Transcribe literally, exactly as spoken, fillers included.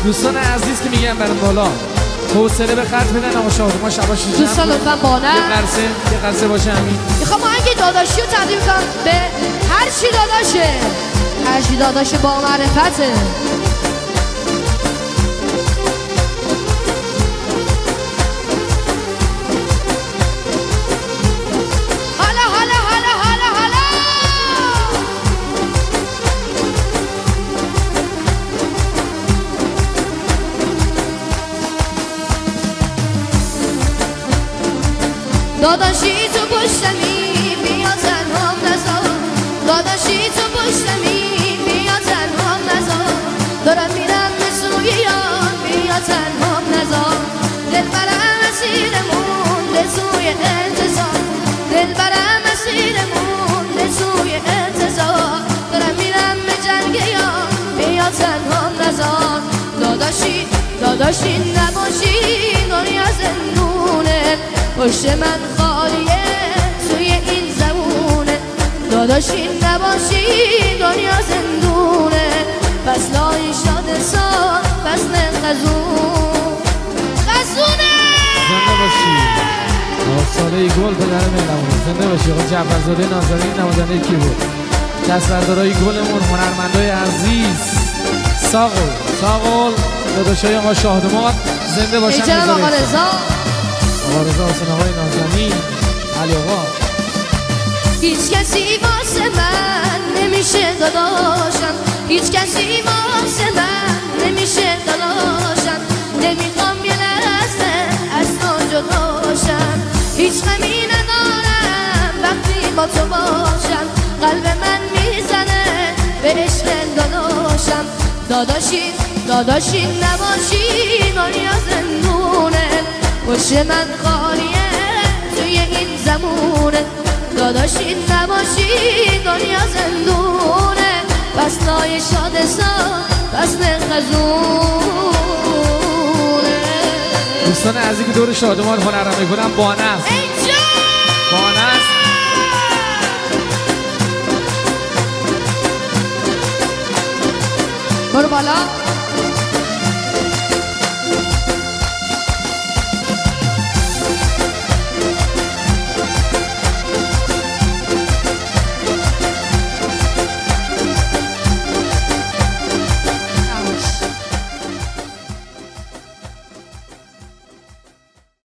دوستان عزیز که میگن برام بالا حوصله به خرج بدن آقا شادمان شباش دوستان لطفا بانه یه قرصه یه قرصه باشه همین. میخوام آهنگ داداشی رو تقدیم کنم به هر چی داداشه، هر چی داداشه با معرفته. داداشی تو پشتمی بیا تنهام نذار، داداشی تو پشتمی بیا تنهام نذار، دارم میرم به سوی یار بیا تنهام نذار، دل برم اسیرمون به سوی انتظار، دل برم اسیرمون به سوی انتظار، دارم میرم به جنگ یار بیا تنهام نذار. داداشی داداشی نباشی دنیا زندونه، پشت من خالیه توی این زمونه، داداشی نباشی دنیا زندونه، فصلای شاد سال فصل خزون خزونه. زنده باشی آقا ساله گل پدر مهربون، زنده باشی آقا جعفرزاده نازنین نوازنده کیبورد، دستبردارای گلمون هنرمندای عزیز ساقل ساقل داداشای آقا شاهدماد زنده باشن. جناب آقا رضا آقا رضا حسین آقای نازنین علی آقا. هیچ کسی واسه من نمیشه داداشم، هیچ کسی واسه من نمیشه داداشم، نمیخوام یه لحظه از تو جداشم، هیچ غمی ندارم وقتی با تو باشم، قلب من میزنه به عشق داداشم. داداشی داداشی نباشی دنیا زندونه، پشت من خالیه توی این زمونه، داداشی نباشی دنیا زندونه، فصلای شاد سال فصل خزونه. دوستان عزیزی که دور شادمان هنرم میکنم بانه است بانه است. برو بالا.